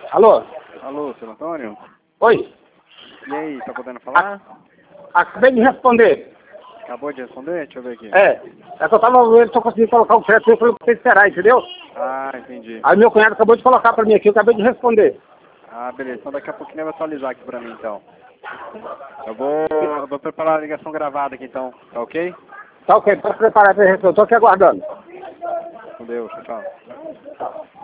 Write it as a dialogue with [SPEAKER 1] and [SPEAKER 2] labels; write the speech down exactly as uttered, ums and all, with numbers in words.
[SPEAKER 1] Alô?
[SPEAKER 2] Alô, seu Antônio?
[SPEAKER 1] Oi?
[SPEAKER 2] E aí, tá podendo falar?
[SPEAKER 1] A, acabei de responder.
[SPEAKER 2] Acabou de responder? Deixa eu ver aqui.
[SPEAKER 1] É. É que eu tava vendo se eu conseguia colocar o crédito, eu falei pra você esperar, entendeu?
[SPEAKER 2] Ah, entendi.
[SPEAKER 1] Aí meu cunhado acabou de colocar pra mim aqui, eu acabei de responder.
[SPEAKER 2] Ah, beleza. Então daqui a pouquinho ele vai atualizar aqui pra mim, então. Eu vou, eu vou preparar a ligação gravada aqui, então. Tá ok?
[SPEAKER 1] Tá ok, pode preparar pra responder, eu tô aqui aguardando.
[SPEAKER 2] Com Deus. Tchau, tchau.